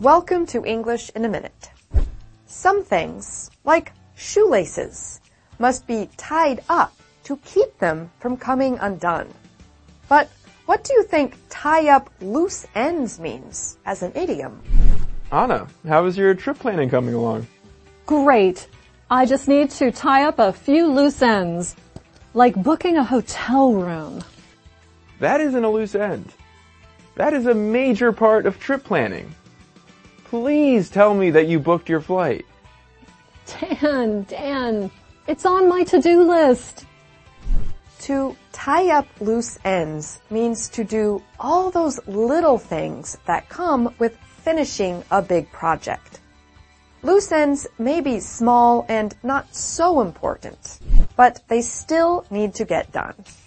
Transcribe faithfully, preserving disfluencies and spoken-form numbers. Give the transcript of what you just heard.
Welcome to English in a Minute. Some things, like shoelaces, must be tied up to keep them from coming undone. But what do you think tie up loose ends means as an idiom? Anna, how is your trip planning coming along? Great. I just need to tie up a few loose ends, like booking a hotel room. That isn't a loose end. That is a major part of trip planning. Please tell me that you booked your flight. Dan, Dan, it's on my to-do list. To tie up loose ends means to do all those little things that come with finishing a big project. Loose ends may be small and not so important, but they still need to get done.